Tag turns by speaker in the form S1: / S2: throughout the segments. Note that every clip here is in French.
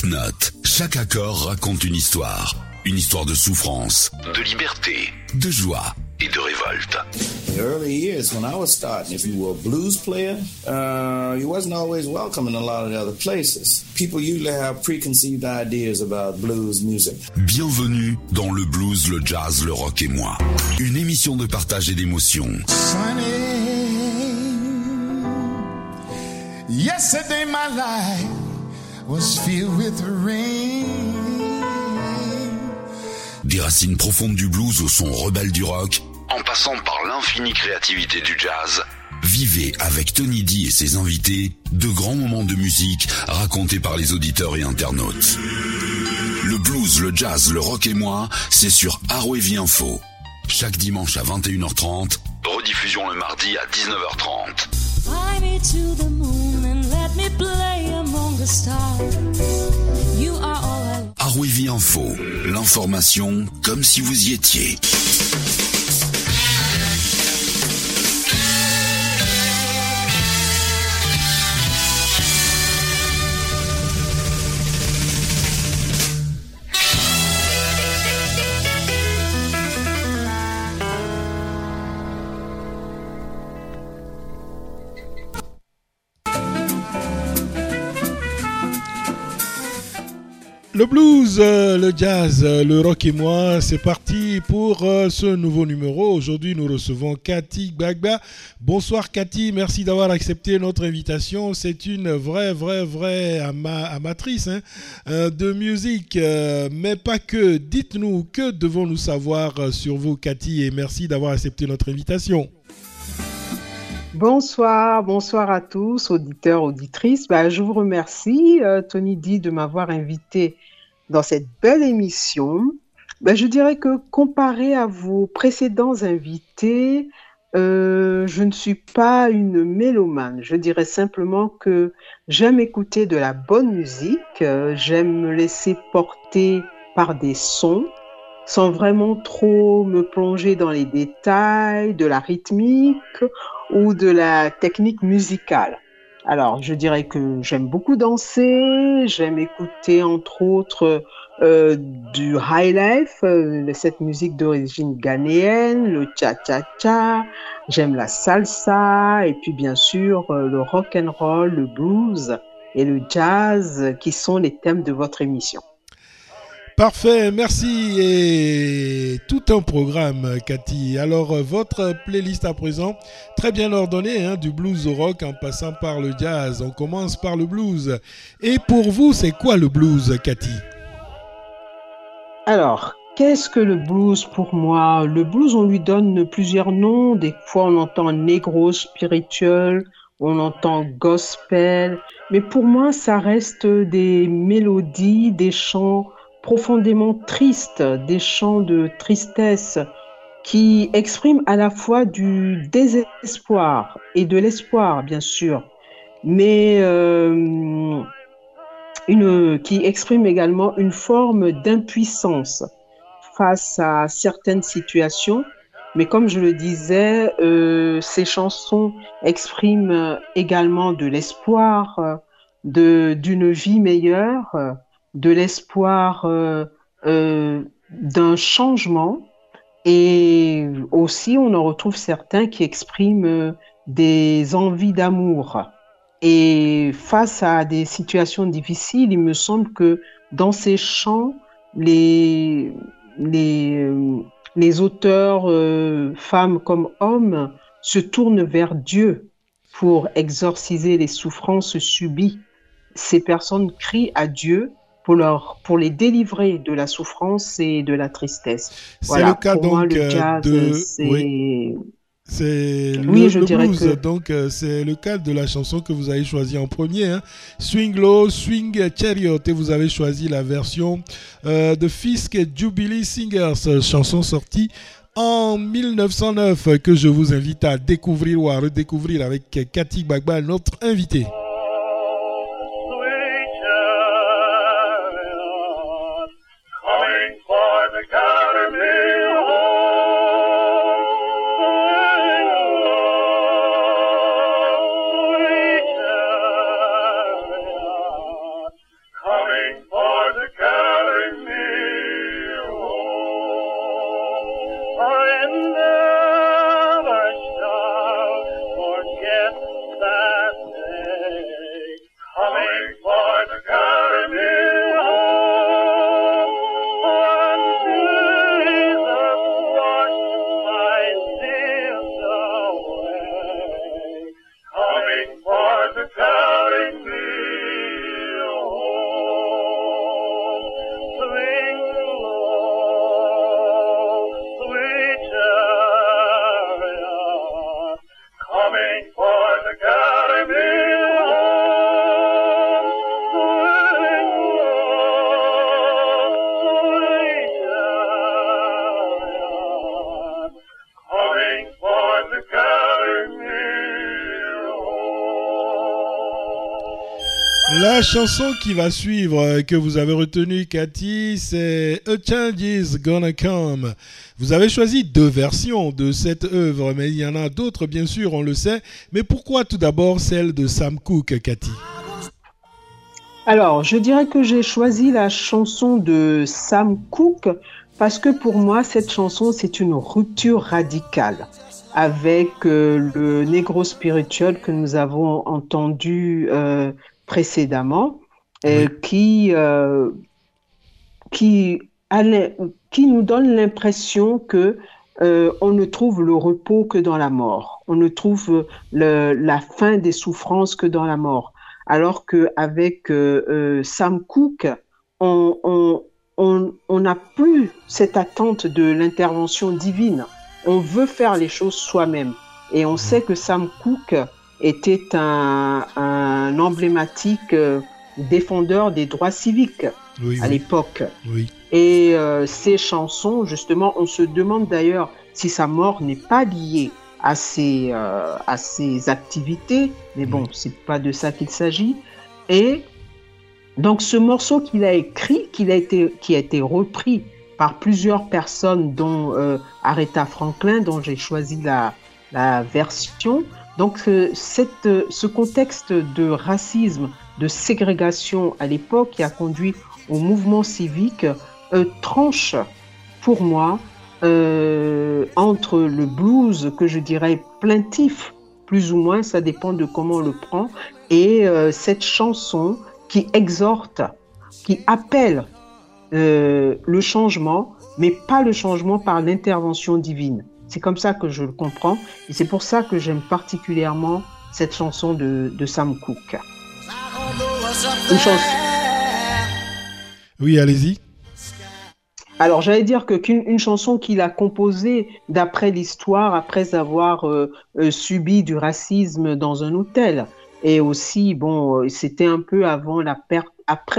S1: note. Chaque accord raconte une histoire. Une histoire de souffrance, de liberté, de joie et de révolte.
S2: In the early years, when I was starting, if you were a blues player, you wasn't always welcome in a lot of the other places. People usually have preconceived ideas about blues music.
S1: Bienvenue dans le blues, le jazz, le rock et moi. Une émission de partage et d'émotion.
S3: Yesterday my life was filled with rain.
S1: Des racines profondes du blues au son rebelle du rock, en passant par l'infinie créativité du jazz. Vivez avec Tony D et ses invités de grands moments de musique racontés par les auditeurs et internautes. Le blues, le jazz, le rock et moi, c'est sur Arwavy Info. Chaque dimanche à 21h30, rediffusion le mardi à 19h30.
S4: Fly me to the moon and let me play among the stars. You are all I...
S1: Arwavy Info, l'information comme si vous y étiez.
S5: Le blues, le jazz, le rock et moi, c'est parti pour ce nouveau numéro. Aujourd'hui, nous recevons Cathy Gbagba. Bonsoir Cathy, merci d'avoir accepté notre invitation. C'est une vraie amatrice de musique, mais pas que. Dites-nous, que devons-nous savoir sur vous Cathy, et merci d'avoir accepté notre invitation.
S6: Bonsoir à tous, auditeurs, auditrices. Je vous remercie, Tony D, de m'avoir invité dans cette belle émission. Je dirais que comparé à vos précédents invités, je ne suis pas une mélomane. Je dirais simplement que j'aime écouter de la bonne musique, j'aime me laisser porter par des sons, sans vraiment trop me plonger dans les détails de la rythmique ou de la technique musicale. Alors, je dirais que j'aime beaucoup danser, j'aime écouter entre autres du high life, cette musique d'origine ghanéenne, le cha-cha-cha, j'aime la salsa et puis bien sûr le rock and roll, le blues et le jazz qui sont les thèmes de votre émission.
S5: Parfait, merci, et tout un programme Cathy. Alors votre playlist à présent, très bien ordonnée, du blues au rock en passant par le jazz. On commence par le blues. Et pour vous, c'est quoi le blues Cathy?
S6: Alors, qu'est-ce que le blues pour moi? Le blues, on lui donne plusieurs noms. Des fois, on entend negro spiritual, on entend gospel. Mais pour moi, ça reste des mélodies, des chants profondément tristes, des chants de tristesse qui expriment à la fois du désespoir et de l'espoir, bien sûr, mais qui expriment également une forme d'impuissance face à certaines situations. Mais comme je le disais, ces chansons expriment également de l'espoir, d'une vie meilleure, de l'espoir d'un changement, et aussi on en retrouve certains qui expriment des envies d'amour. Et face à des situations difficiles, il me semble que dans ces chants, les auteurs, femmes comme hommes, se tournent vers Dieu pour exorciser les souffrances subies. Ces personnes crient à Dieu pour les délivrer de la souffrance et de la tristesse.
S5: C'est le cas
S6: pour
S5: donc
S6: moi, le jazz, c'est...
S5: Oui. C'est
S6: je
S5: le
S6: dirais
S5: blues,
S6: que...
S5: donc c'est le cas de la chanson que vous avez choisie en premier, Swing Low, Swing Chariot, et vous avez choisi la version de Fisk Jubilee Singers, chanson sortie en 1909 que je vous invite à découvrir ou à redécouvrir avec Cathy Gbagba, notre invitée.
S7: Coming for
S5: La chanson qui va suivre, que vous avez retenue, Cathy, c'est A Change Is Gonna Come. Vous avez choisi 2 versions de cette œuvre, mais il y en a d'autres, bien sûr, on le sait. Mais pourquoi tout d'abord celle de Sam Cooke, Cathy?
S6: Alors, je dirais que j'ai choisi la chanson de Sam Cooke parce que pour moi, cette chanson, c'est une rupture radicale avec le Negro Spiritual que nous avons entendu précédemment,
S5: Oui.
S6: qui nous donne l'impression que on ne trouve le repos que dans la mort. On ne trouve la fin des souffrances que dans la mort. Alors qu'avec Sam Cooke, on n'a plus cette attente de l'intervention divine. On veut faire les choses soi-même. Et on sait que Sam Cooke était un emblématique défendeur des droits civiques à l'époque.
S5: Oui.
S6: Et ces chansons, justement, on se demande d'ailleurs si sa mort n'est pas liée à ses activités, mais bon, c'est pas de ça qu'il s'agit. Et donc ce morceau qu'il a écrit, qui a été repris par plusieurs personnes, dont Aretha Franklin, dont j'ai choisi la version. Donc ce contexte de racisme, de ségrégation à l'époque qui a conduit au mouvement civique tranche pour moi entre le blues que je dirais plaintif, plus ou moins, ça dépend de comment on le prend, et cette chanson qui exhorte, qui appelle le changement, mais pas le changement par l'intervention divine. C'est comme ça que je le comprends, et c'est pour ça que j'aime particulièrement cette chanson de Sam Cooke. Une chanson.
S5: Oui, allez-y.
S6: Alors, j'allais dire qu'une chanson qu'il a composée d'après l'histoire, après avoir subi du racisme dans un hôtel. Et aussi, bon, c'était un peu avant la perte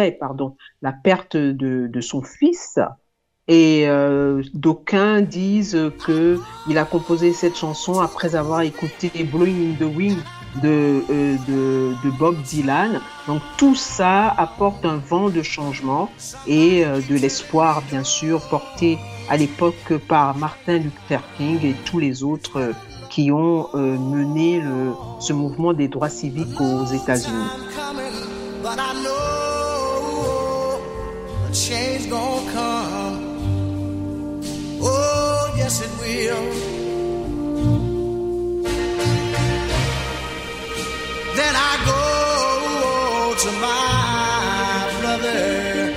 S6: de son fils. Et d'aucuns disent qu'il a composé cette chanson après avoir écouté Blowing in the Wind de Bob Dylan. Donc tout ça apporte un vent de changement et de l'espoir, bien sûr, porté à l'époque par Martin Luther King et tous les autres qui ont mené ce mouvement des droits civiques aux États-Unis. Oh, yes it will. Then I go to my brother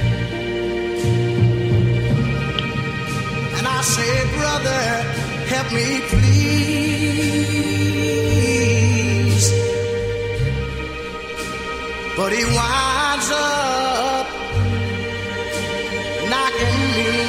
S6: and I say, brother, help me please. But he winds up knocking me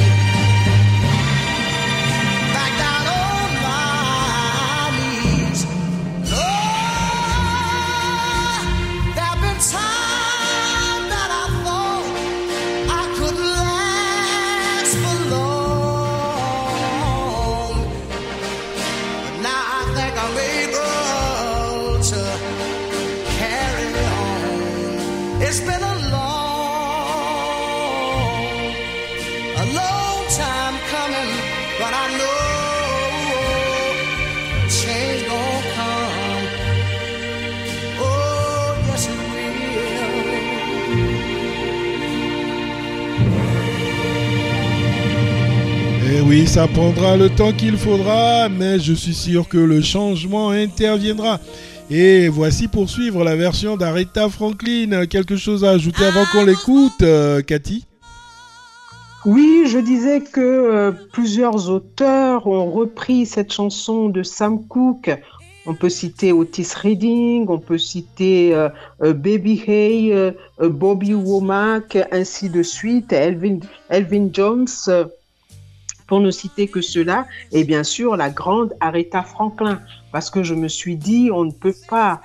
S5: Oui, ça prendra le temps qu'il faudra, mais je suis sûr que le changement interviendra. Et voici pour suivre la version d'Aretha Franklin. Quelque chose à ajouter avant qu'on l'écoute, Cathy?
S6: Oui, je disais que plusieurs auteurs ont repris cette chanson de Sam Cooke. On peut citer Otis Redding, on peut citer Baby Hay, Bobby Womack, ainsi de suite, Elvin Jones, pour ne citer que cela, et bien sûr la grande Aretha Franklin, parce que je me suis dit, on ne peut pas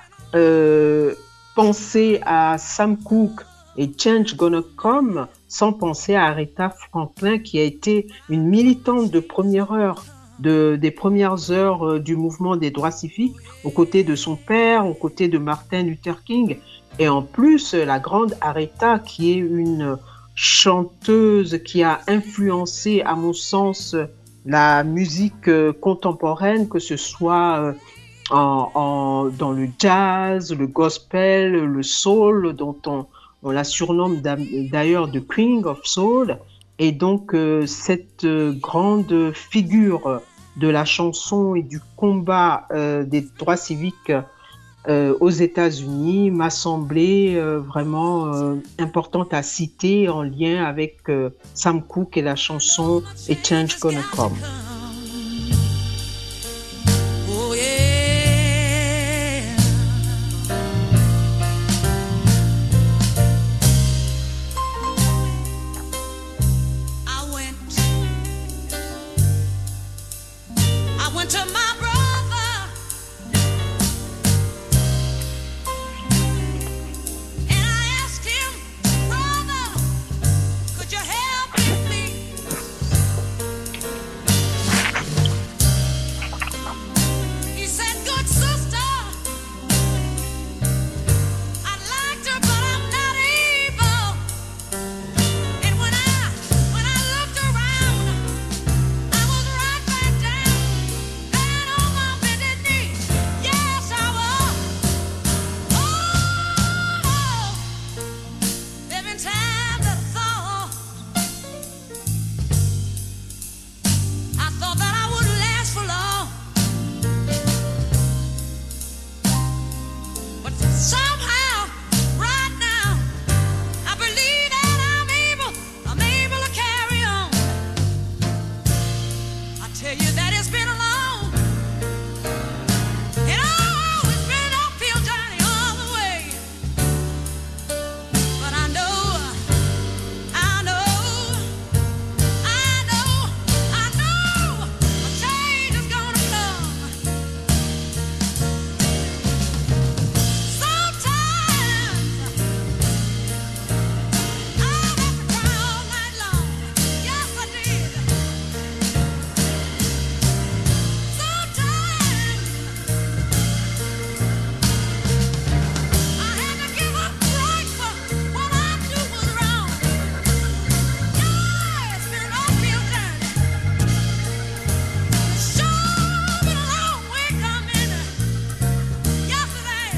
S6: penser à Sam Cooke et Change Gonna Come sans penser à Aretha Franklin, qui a été une militante de première heure des premières heures du mouvement des droits civiques, aux côtés de son père, aux côtés de Martin Luther King, et en plus la grande Aretha, qui est une chanteuse qui a influencé, à mon sens, la musique contemporaine, que ce soit dans le jazz, le gospel, le soul, dont on la surnomme d'ailleurs The Queen of Soul. Et donc, cette grande figure de la chanson et du combat des droits civiques aux États-Unis m'a semblé vraiment importante à citer en lien avec Sam Cooke et la chanson A Change Gonna Come.
S4: Oh yeah. I went to my brother and I asked him, brother, could you help me please? He said, good sister, I liked her, but I'm not able. And when I looked around, I was right back down, down on my bended knee. Yes, I was. Oh, there've been times I thought that I wouldn't last for long. But somehow, right now, I believe that I'm able to carry on. I tell you that it's been a long and always been an uphill journey all the way. But I know a change is gonna come. Sometimes I have to cry all night long. Yes, I did. Sometimes I had to give up right for what I knew was wrong. Yeah, it's been an uphill journey. Sure been a long way coming. Yes, it has.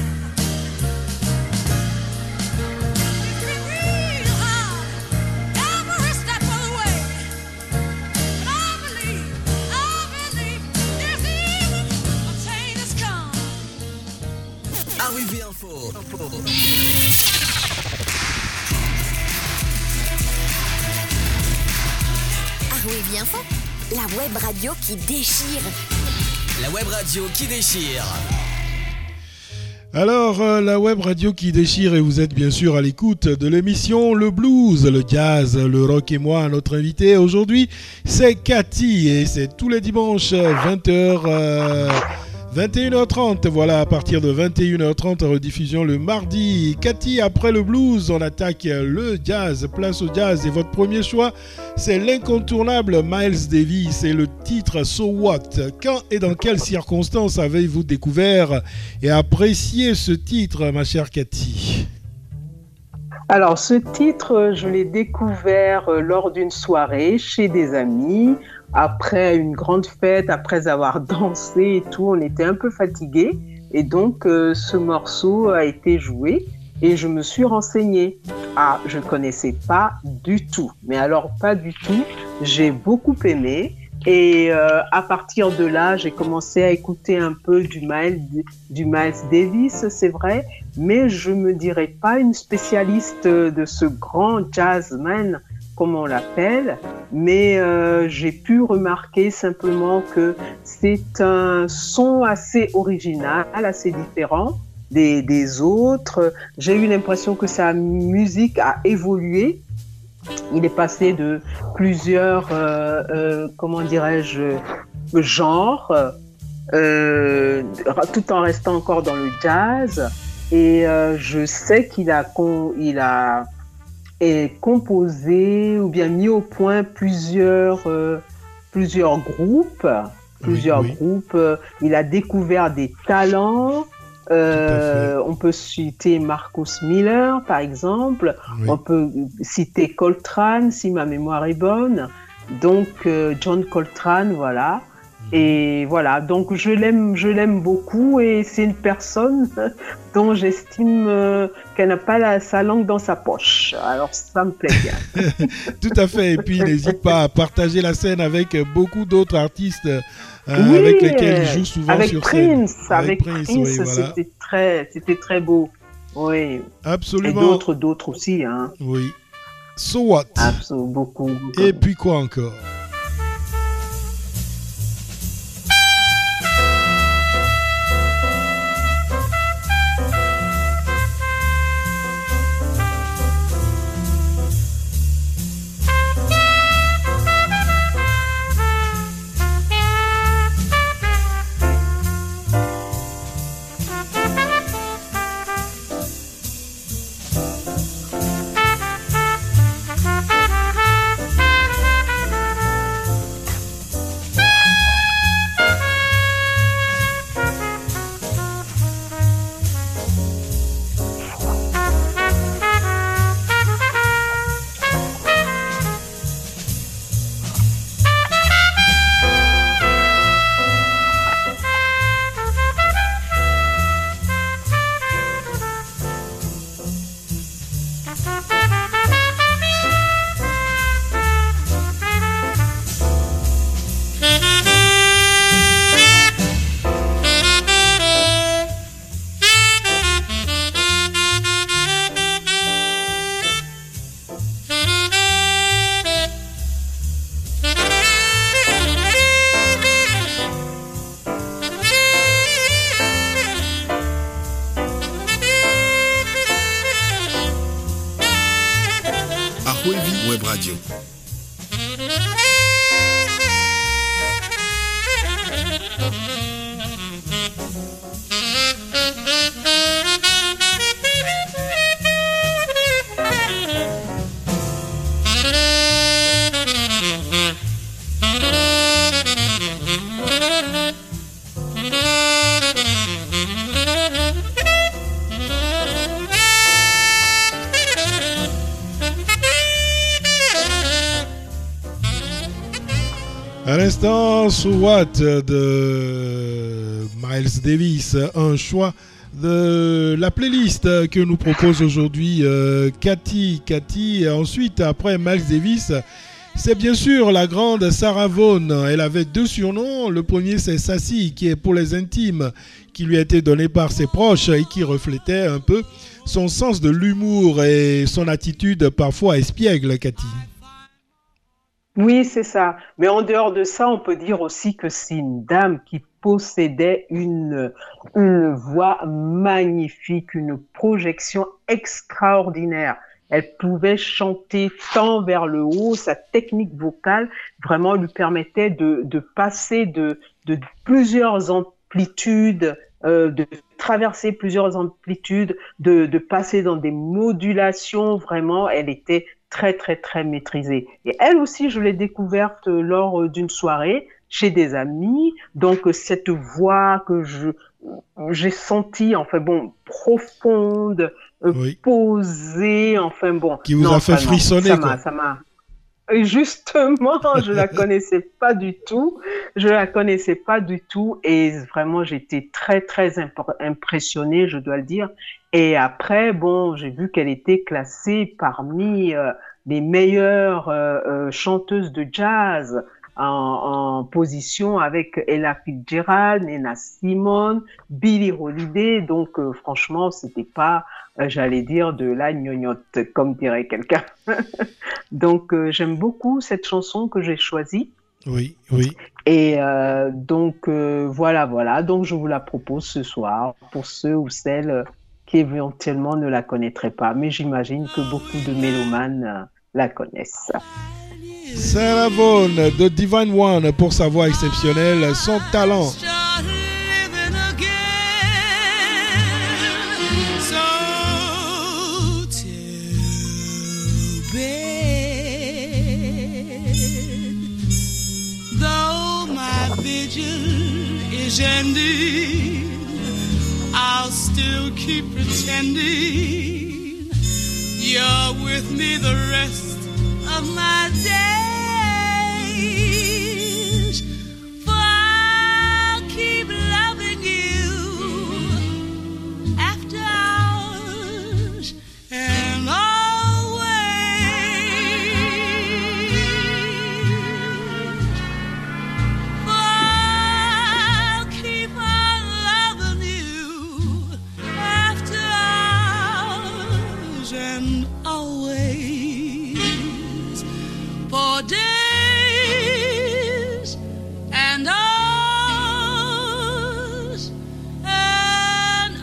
S4: It's been real hard every step of the way. But I believe this evening a change has come.
S7: Arrivée Info.
S8: Arrivée Info, la web radio qui déchire.
S7: La web radio qui déchire.
S5: Alors, la web radio qui déchire, et vous êtes bien sûr à l'écoute de l'émission Le Blues, le Jazz, le Rock et moi. Notre invité aujourd'hui, c'est Cathy, et c'est tous les dimanches 20h, 21h30. Voilà, à partir de 21h30, rediffusion le mardi. Cathy, après le blues, on attaque le jazz, place au jazz. Et votre premier choix, c'est l'incontournable Miles Davis et le titre So What. Quand et dans quelles circonstances avez-vous découvert et apprécié ce titre, ma chère Cathy?
S6: Alors, ce titre, je l'ai découvert lors d'une soirée chez des amis. Après une grande fête, après avoir dansé et tout, on était un peu fatigués. Et donc, ce morceau a été joué et je me suis renseignée. Ah, je ne connaissais pas du tout. Mais alors, pas du tout. J'ai beaucoup aimé. Et à partir de là, j'ai commencé à écouter un peu du Miles Davis, c'est vrai. Mais je ne me dirais pas une spécialiste de ce grand jazzman, comme on l'appelle, mais j'ai pu remarquer simplement que c'est un son assez original, assez différent des autres. J'ai eu l'impression que sa musique a évolué. Il est passé de plusieurs, comment dirais-je, genres, tout en restant encore dans le jazz. Et je sais qu'il a composé ou bien mis au point plusieurs groupes. plusieurs
S5: oui.
S6: groupes. Il a découvert des talents. On peut citer Marcus Miller, par exemple.
S5: Oui.
S6: On peut citer Coltrane, si ma mémoire est bonne. Donc, John Coltrane, voilà. Et voilà, donc je l'aime beaucoup et c'est une personne dont j'estime qu'elle n'a pas sa langue dans sa poche. Alors ça me plaît bien.
S5: Tout à fait. Et puis n'hésite pas à partager la scène avec beaucoup d'autres artistes
S6: Oui,
S5: avec lesquels il joue souvent
S6: avec
S5: sur
S6: Prince,
S5: scène.
S6: avec Prince,
S5: oui, voilà.
S6: c'était très beau. Oui.
S5: Absolument.
S6: Et d'autres aussi, hein.
S5: Oui. So What?
S6: Absolument, beaucoup.
S5: Et puis quoi encore?
S1: Web Radio.
S5: À l'instant, So What de Miles Davis, un choix de la playlist que nous propose aujourd'hui Cathy. Cathy, ensuite, après Miles Davis, c'est bien sûr la grande Sarah Vaughan. Elle avait deux surnoms. Le premier, c'est Sassy, qui est pour les intimes, qui lui a été donné par ses proches et qui reflétait un peu son sens de l'humour et son attitude parfois espiègle, Cathy.
S6: Oui, c'est ça. Mais en dehors de ça, on peut dire aussi que c'est une dame qui possédait une voix magnifique, une projection extraordinaire. Elle pouvait chanter tant vers le haut, sa technique vocale vraiment lui permettait de passer de plusieurs amplitudes, de traverser plusieurs amplitudes, de passer dans des modulations. Vraiment, elle était très, très, très maîtrisée. Et elle aussi, je l'ai découverte lors d'une soirée chez des amis. Donc, cette voix que j'ai sentie, enfin bon, profonde,
S5: oui.
S6: Posée, enfin bon.
S5: Qui vous a fait frissonner, quoi.
S6: Ça m'a. Et justement, je la connaissais pas du tout. Je la connaissais pas du tout. Et vraiment, j'étais très, très impressionnée, je dois le dire. Et après, bon, j'ai vu qu'elle était classée parmi les meilleures chanteuses de jazz en position avec Ella Fitzgerald, Nina Simone, Billie Holiday. Donc, franchement, c'était pas, j'allais dire, de la gnognotte, comme dirait quelqu'un. Donc, j'aime beaucoup cette chanson que j'ai choisie.
S5: Oui, oui.
S6: Et donc, voilà. Donc, je vous la propose ce soir pour ceux ou celles qui éventuellement ne la connaîtraient pas. Mais j'imagine que beaucoup de mélomanes la connaissent.
S5: Sarah Vaughan de Divine One pour sa voix exceptionnelle, son talent.
S9: Vigil ending, I'll still keep pretending you're with me the rest of my days. For I'll keep loving you after hours and days and hours and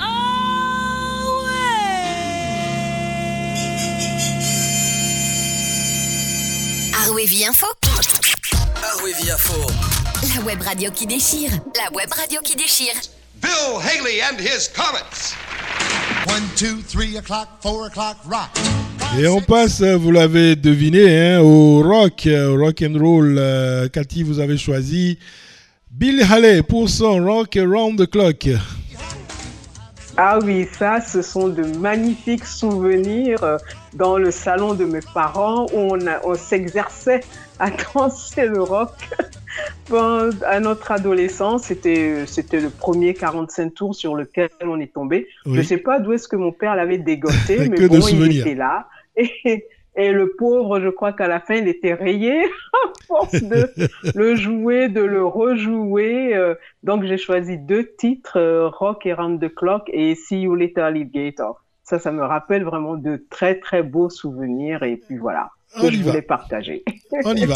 S9: always.
S8: Arwevi Info.
S7: Arwevi Info.
S8: La web radio qui déchire. La web radio qui déchire.
S10: Bill Haley and his Comets.
S3: 1, 2, 3 o'clock, 4 o'clock, rock.
S5: Et on passe, vous l'avez deviné, au rock and roll. Cathy, vous avez choisi Bill Haley pour son Rock Around the Clock.
S6: Ah oui, ça, ce sont de magnifiques souvenirs dans le salon de mes parents où on s'exerçait à danser le rock. Bon, à notre adolescence, c'était le premier 45 tours sur lequel on est tombé. Oui. Je ne sais pas d'où est-ce que mon père l'avait dégoté, mais bon, il était là. Et le pauvre, je crois qu'à la fin, il était rayé à force de le jouer, de le rejouer. Donc, j'ai choisi 2 titres, Rock Around the Clock et See You Later Alligator. Ça me rappelle vraiment de très, très beaux souvenirs. Et puis voilà, que je voulais partager.
S5: On y va.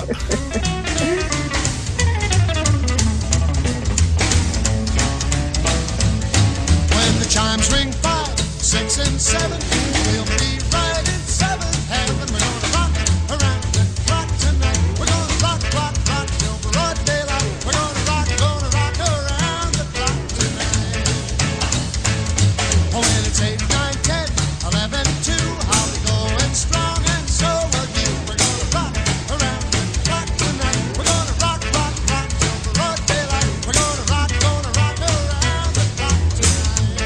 S3: When the chimes ring 5, 6 and 7, we'll be right in 7th heaven. We're gonna rock around the clock tonight. We're gonna rock, rock, rock till broad daylight. We're gonna rock around the clock tonight. Oh, when it's 8, 9, 10, 11, 2, I'll be going strong and so will you. We're gonna rock around the clock tonight. We're gonna rock, rock, rock till broad daylight. We're gonna rock around the clock tonight.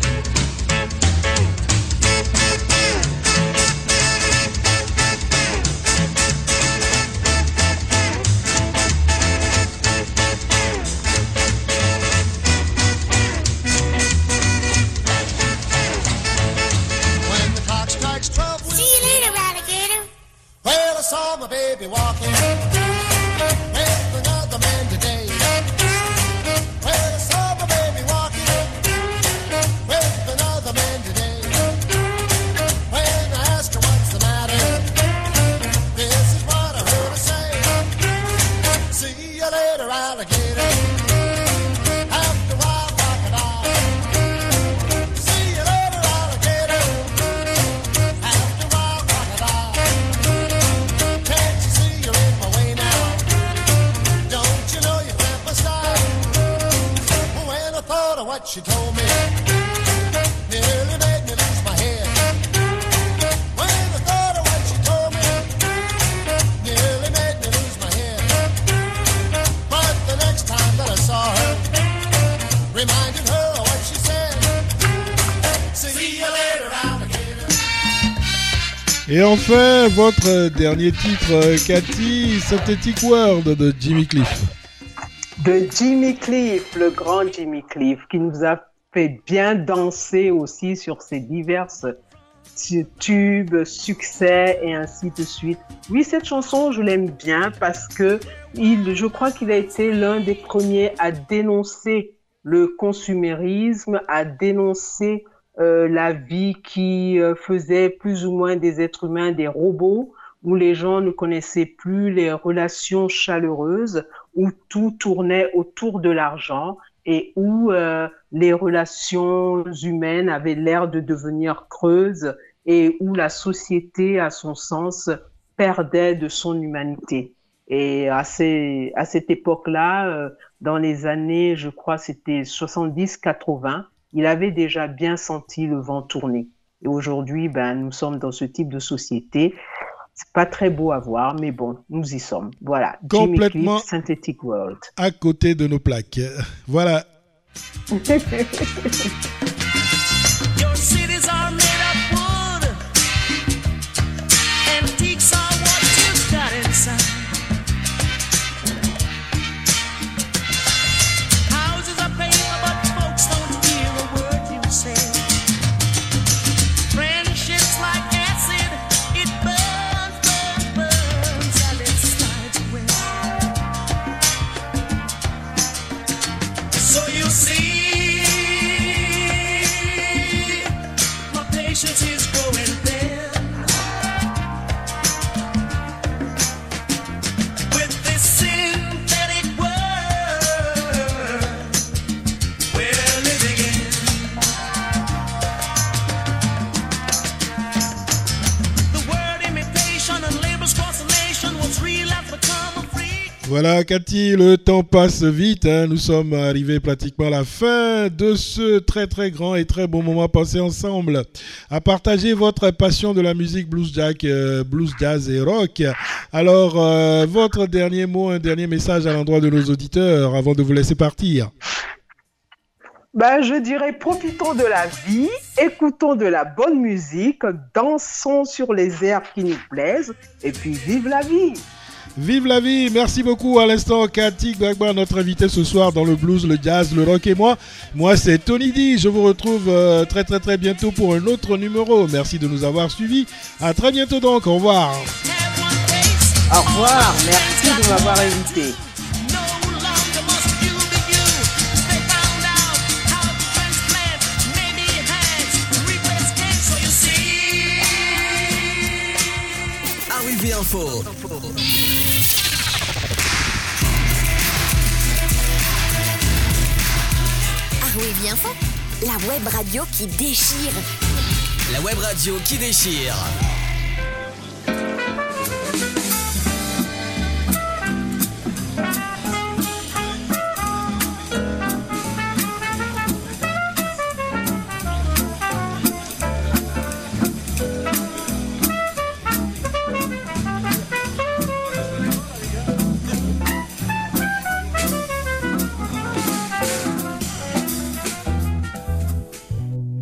S3: When the clock strikes 12,
S8: See you later, alligator.
S3: well, I saw my baby walking with another man today. Well, I saw my baby walking with another man today. When I asked her what's the matter, this is what I heard her say. See you later, alligator. After a while, crocodile. See you later, alligator. After a while, crocodile. Can't you see you're in my way now? Don't you know you cramp my style? When I thought of what she told me, nearly made me lose my head. When I thought of what she told me, nearly made me lose my head. But the next time that I saw her, reminded her of what she said. See you later, alligator.
S5: Et enfin, votre dernier titre, Cathy, Synthetic World de Jimmy Cliff.
S6: De Jimmy Cliff, le grand Jimmy Cliff, qui nous a fait bien danser aussi sur ses diverses tubes, succès et ainsi de suite. Oui, cette chanson, je l'aime bien parce que je crois qu'il a été l'un des premiers à dénoncer le consumérisme, à dénoncer la vie qui faisait plus ou moins des êtres humains des robots, où les gens ne connaissaient plus les relations chaleureuses, où tout tournait autour de l'argent et où les relations humaines avaient l'air de devenir creuses et où la société, à son sens, perdait de son humanité. Et à cette époque-là, dans les années, je crois, c'était 70-80, il avait déjà bien senti le vent tourner. Et aujourd'hui, nous sommes dans ce type de société. C'est pas très beau à voir, mais bon, nous y sommes. Voilà.
S5: Complètement
S6: Jimmy Cliff, Synthetic World.
S5: À côté de nos plaques. Voilà.
S11: Your cities are made of wood. Antiques are what you've got inside. Houses are paper, but folks don't hear a word you say. Friendships like acid, it burns, burns, burns, and it slides away. So you see, my patience is growing thin. With this synthetic world we're living in. The word imitation and labels cross the nation. What's real has become a freak.
S5: Voilà Cathy, le temps passe vite, hein. Nous sommes arrivés pratiquement à la fin de ce très très grand et très bon moment passé ensemble à partager votre passion de la musique blues jazz et rock. Alors, votre dernier mot, un dernier message à l'endroit de nos auditeurs avant de vous laisser partir.
S6: Je dirais profitons de la vie, écoutons de la bonne musique, dansons sur les airs qui nous plaisent et puis vive la vie.
S5: Vive la vie, merci beaucoup à l'instant Cathy Gbagba, notre invité ce soir dans le blues, le jazz, le rock et moi. Moi c'est Tony D, je vous retrouve très très très bientôt pour un autre numéro. Merci de nous avoir suivis, à très bientôt donc, au revoir.
S6: Au revoir, merci de m'avoir invité.
S7: Arrivée Info.
S8: Arrivée Info, la web radio qui déchire.
S7: La web radio qui déchire.